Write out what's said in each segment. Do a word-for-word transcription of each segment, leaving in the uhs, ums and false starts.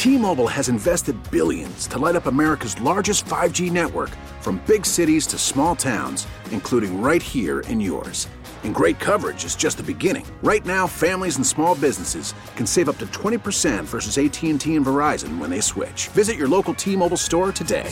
T-Mobile has invested billions to light up America's largest five G network, from big cities to small towns, including right here in yours. And great coverage is just the beginning. Right now, families and small businesses can save up to twenty percent versus A T and T and Verizon when they switch. Visit your local T-Mobile store today.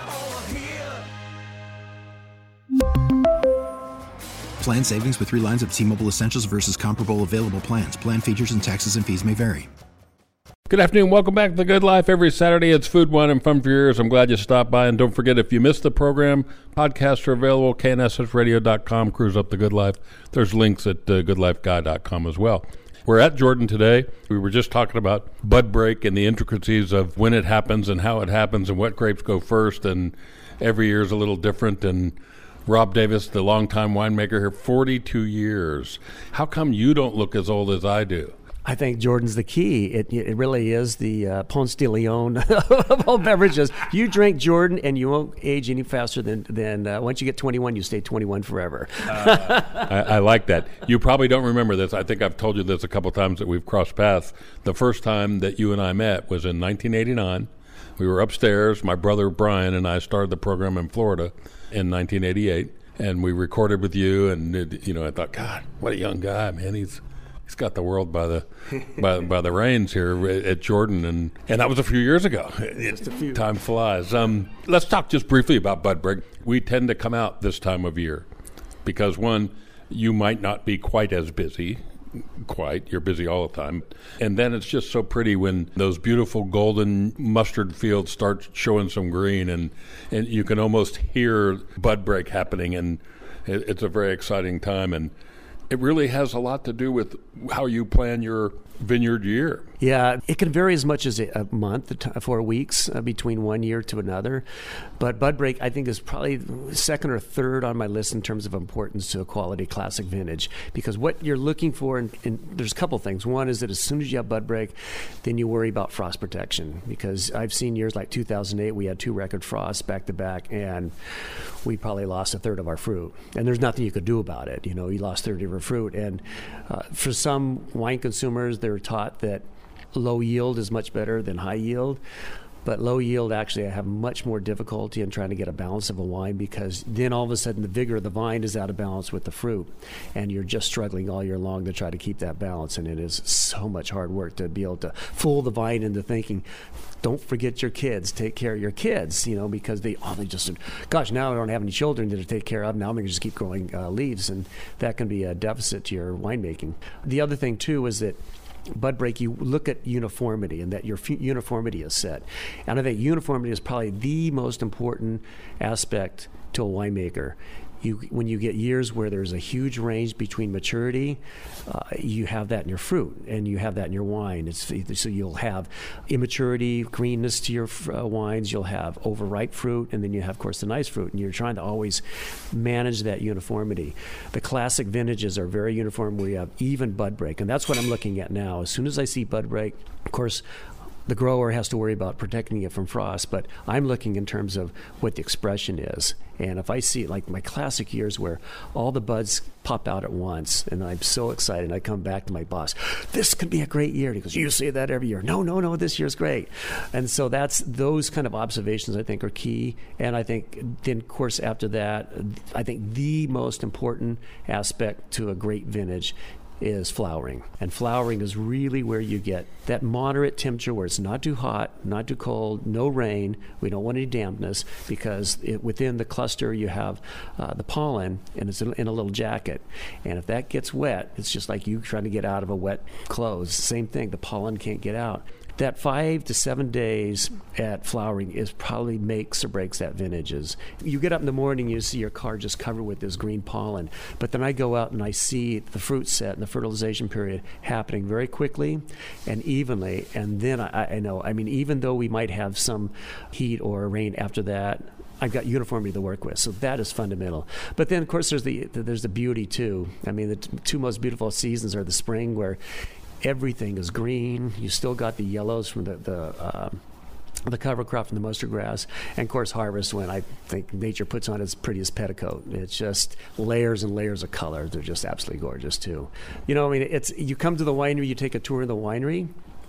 Plan savings with three lines of T-Mobile Essentials versus comparable available plans. Plan features and taxes and fees may vary. Good afternoon. Welcome back to The Good Life. Every Saturday, it's food, wine, and fun for your ears. I'm glad you stopped by. And don't forget, if you missed the program, podcasts are available, K N S S radio dot com, Cruise Up the Good Life. There's links at uh, good life guy dot com as well. We're at Jordan today. We were just talking about bud break and the intricacies of when it happens and how it happens and what grapes go first. And every year is a little different. And Rob Davis, the longtime winemaker here, forty-two years. How come you don't look as old as I do? I think Jordan's the key. It it really is the uh, Ponce de Leon of all beverages. You drink Jordan and you won't age any faster than, than uh, once you get twenty-one, you stay twenty-one forever. uh, I, I like that. You probably don't remember this. I think I've told you this a couple times that we've crossed paths. The first time that you and I met was in nineteen eighty-nine. We were upstairs. My brother Brian and I started the program in Florida in nineteen eighty-eight, and we recorded with you. And it, you know, I thought, God, what a young guy, man. He's He's got the world by the by, by the reins here at Jordan, and, and that was a few years ago. Just a few. Time flies. Um, let's talk just briefly about bud break. We tend to come out this time of year because, one, you might not be quite as busy. Quite. You're busy all the time. And then it's just so pretty when those beautiful golden mustard fields start showing some green, and, and you can almost hear bud break happening, and it, it's a very exciting time. And it really has a lot to do with how you plan your vineyard year. Yeah, it can vary as much as a month, four weeks uh, between one year to another. But bud break, I think, is probably second or third on my list in terms of importance to a quality classic vintage. Because what you're looking for, and, and there's a couple things. One is that as soon as you have bud break, then you worry about frost protection. Because I've seen years like two thousand eight, we had two record frosts back to back, and we probably lost a third of our fruit. And there's nothing you could do about it. You know, you lost a third of your fruit. And uh, for some wine consumers, they're taught that low yield is much better than high yield. But low yield, actually, I have much more difficulty in trying to get a balance of a wine, because then all of a sudden the vigor of the vine is out of balance with the fruit, and you're just struggling all year long to try to keep that balance. And it is so much hard work to be able to fool the vine into thinking, don't forget your kids, take care of your kids, you know, because they, oh, they just, gosh, now I don't have any children to take care of. Now I'm going to just keep growing uh, leaves, and that can be a deficit to your winemaking. The other thing, too, is that bud break, you look at uniformity, and that your f- uniformity is set. And I think uniformity is probably the most important aspect to a winemaker. You, when you get years where there's a huge range between maturity, uh, you have that in your fruit, and you have that in your wine. It's, so you'll have immaturity, greenness to your uh, wines. You'll have overripe fruit, and then you have, of course, the nice fruit. And you're trying to always manage that uniformity. The classic vintages are very uniform, where you have even bud break, and that's what I'm looking at now. As soon as I see bud break, of course, the grower has to worry about protecting it from frost, but I'm looking in terms of what the expression is. And if I see, like my classic years where all the buds pop out at once, and I'm so excited, I come back to my boss, this could be a great year. And he goes, you say that every year. No, no, no, this year's great. And so that's, those kind of observations I think are key. And I think then, of course, after that, I think the most important aspect to a great vintage is flowering. And flowering is really where you get that moderate temperature where it's not too hot, not too cold, no rain. We don't want any dampness, because it, within the cluster you have uh, the pollen, and it's in, in a little jacket. And if that gets wet, it's just like you trying to get out of a wet clothes. Same thing, the pollen can't get out. That five to seven days at flowering is probably makes or breaks that vintages. You get up in the morning, you see your car just covered with this green pollen. But then I go out and I see the fruit set and the fertilization period happening very quickly and evenly. And then I, I know, I mean, even though we might have some heat or rain after that, I've got uniformity to work with, so that is fundamental. But then, of course, there's the there's the beauty too. I mean, the t- two most beautiful seasons are the spring, where everything is green. You still got the yellows from the the, um, the cover crop from the mustard grass, and of course harvest, when I think nature puts on its prettiest petticoat. It's just layers and layers of color. They're just absolutely gorgeous too. You know, I mean, it's you come to the winery, you take a tour of the winery,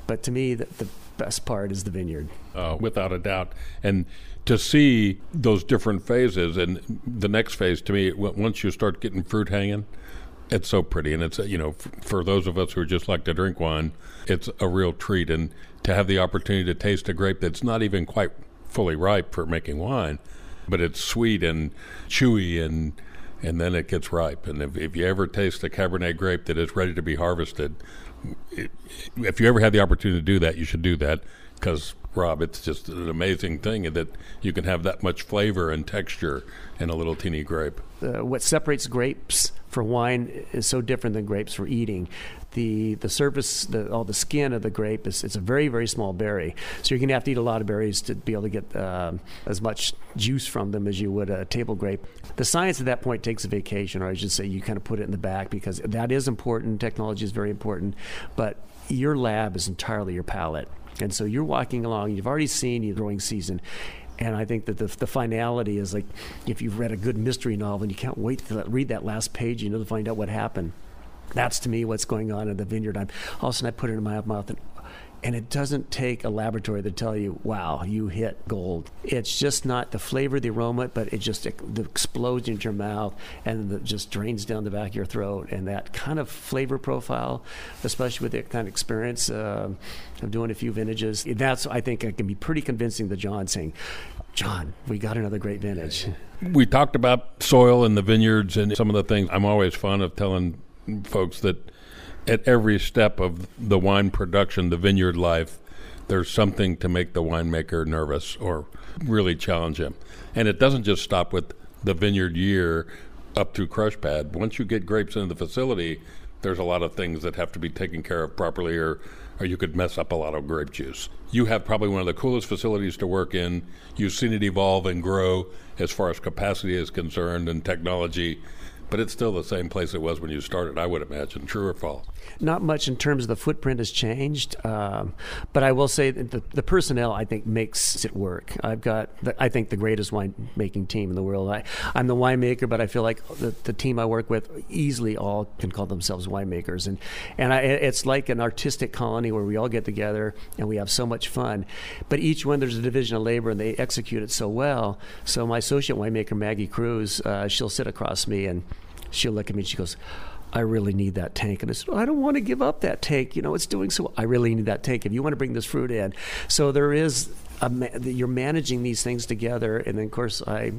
But to me, the, the best part is the vineyard. Uh, without a doubt. And to see those different phases, and the next phase to me, w- once you start getting fruit hanging, it's so pretty. And it's, you know, f- for those of us who just like to drink wine, it's a real treat. And to have the opportunity to taste a grape that's not even quite fully ripe for making wine, but it's sweet and chewy, and and then it gets ripe. And if, if you ever taste a Cabernet grape that is ready to be harvested, it, if you ever had the opportunity to do that, you should do that, because, Rob, it's just an amazing thing that you can have that much flavor and texture in a little teeny grape. Uh, what separates grapes for wine is so different than grapes for eating. The the surface, the, all the skin of the grape, is it's a very, very small berry. So you're going to have to eat a lot of berries to be able to get uh, as much juice from them as you would a table grape. The science at that point takes a vacation, or I should say you kind of put it in the back, because that is important. Technology is very important. But your lab is entirely your palate. And so you're walking along, you've already seen your growing season. And I think that the, the finality is like if you've read a good mystery novel and you can't wait to read that last page, you know, to find out what happened. That's, to me, what's going on in the vineyard. I'm, all of a sudden I put it in my mouth, and, and it doesn't take a laboratory to tell you, wow, you hit gold. It's just not the flavor, the aroma, but it just it, the explodes into your mouth, and it just drains down the back of your throat. And that kind of flavor profile, especially with that kind of experience uh, of doing a few vintages, that's, I think, it can be pretty convincing to John, saying, John, we got another great vintage. We talked about soil and the vineyards and some of the things. I'm always fond of telling folks that at every step of the wine production, the vineyard life, there's something to make the winemaker nervous or really challenge him. And it doesn't just stop with the vineyard year up through crush pad. Once you get grapes into the facility, there's a lot of things that have to be taken care of properly, or, or you could mess up a lot of grape juice. You have probably one of the coolest facilities to work in. You've seen it evolve and grow as far as capacity is concerned and technology. But it's still the same place it was when you started, I would imagine. True or false? Not much in terms of the footprint has changed, um, but I will say that the, the personnel, I think, makes it work. I've got, the, I think, the greatest winemaking team in the world. I, I'm the winemaker, but I feel like the, the team I work with easily all can call themselves winemakers. And, and I, it's like an artistic colony where we all get together and we have so much fun. But each one, there's a division of labor, and they execute it so well. So my associate winemaker, Maggie Cruz, uh, she'll sit across me and she'll look at me and she goes, I really need that tank. And I said, I don't want to give up that tank. You know, it's doing so well. I really need that tank if you want to bring this fruit in. So there is, a, you're managing these things together. And then, of course, I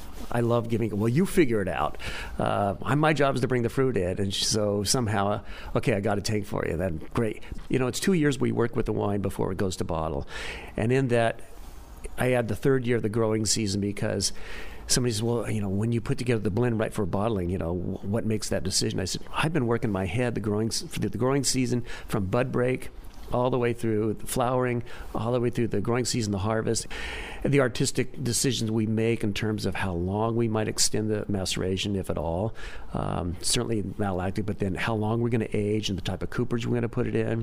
I love giving, well, you figure it out. Uh, my job is to bring the fruit in. And so somehow, okay, I got a tank for you. Then great. You know, it's two years we work with the wine before it goes to bottle. And in that, I had the third year of the growing season, because somebody says, well, you know, when you put together the blend right for bottling, you know, what makes that decision? I said, I've been working my head the growing for the growing season from bud break all the way through the flowering, all the way through the growing season, the harvest, and the artistic decisions we make in terms of how long we might extend the maceration, if at all. Um, certainly malolactic, but then how long we're going to age and the type of cooperage we're going to put it in.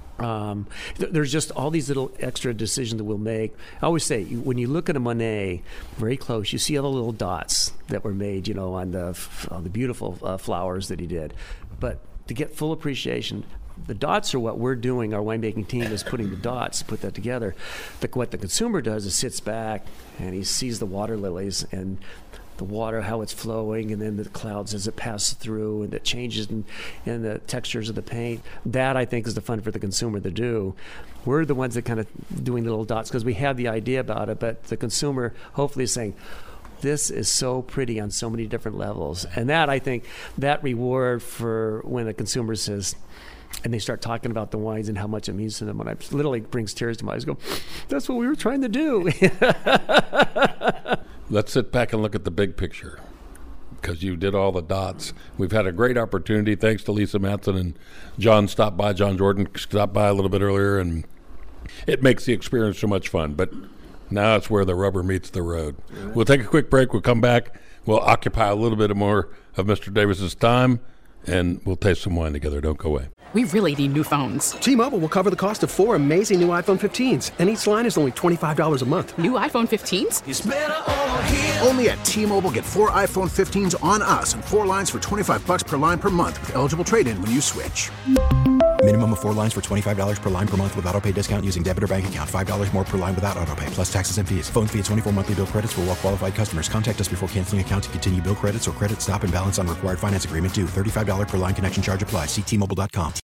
Um, th- there's just all these little extra decisions that we'll make. I always say, when you look at a Monet very close, you see all the little dots that were made, you know, on the f- on the beautiful uh, flowers that he did. But to get full appreciation, the dots are what we're doing. Our winemaking team is putting the dots to put that together. The, what the consumer does is sits back and he sees the water lilies and the water, how it's flowing, and then the clouds as it passes through, and the changes in, in the textures of the paint. That, I think, is the fun for the consumer to do. We're the ones that kind of doing the little dots because we have the idea about it, but the consumer hopefully is saying, this is so pretty on so many different levels. And that, I think, that reward for when a consumer says, and they start talking about the wines and how much it means to them, when I literally brings tears to my eyes, go, that's what we were trying to do. Let's sit back and look at the big picture, because you did all the dots. We've had a great opportunity, thanks to Lisa Matson and John stopped by. John Jordan stopped by a little bit earlier, and it makes the experience so much fun. But now it's where the rubber meets the road. Right. We'll take a quick break. We'll come back. We'll occupy a little bit more of Mister Davis's time, and we'll taste some wine together. Don't go away. We really need new phones. T-Mobile will cover the cost of four amazing new iPhone fifteens, and each line is only twenty-five dollars a month. New iPhone fifteens? It's better over here. Only at T-Mobile, get four iPhone fifteens on us and four lines for twenty-five bucks per line per month with eligible trade-in when you switch. Minimum of four lines for twenty-five dollars per line per month with autopay discount using debit or bank account. five dollars more per line without autopay, plus taxes and fees. Phone fee at twenty-four monthly bill credits for well qualified customers. Contact us before canceling account to continue bill credits or credit stop and balance on required finance agreement due. thirty-five dollars per line connection charge applies. See T Mobile dot com.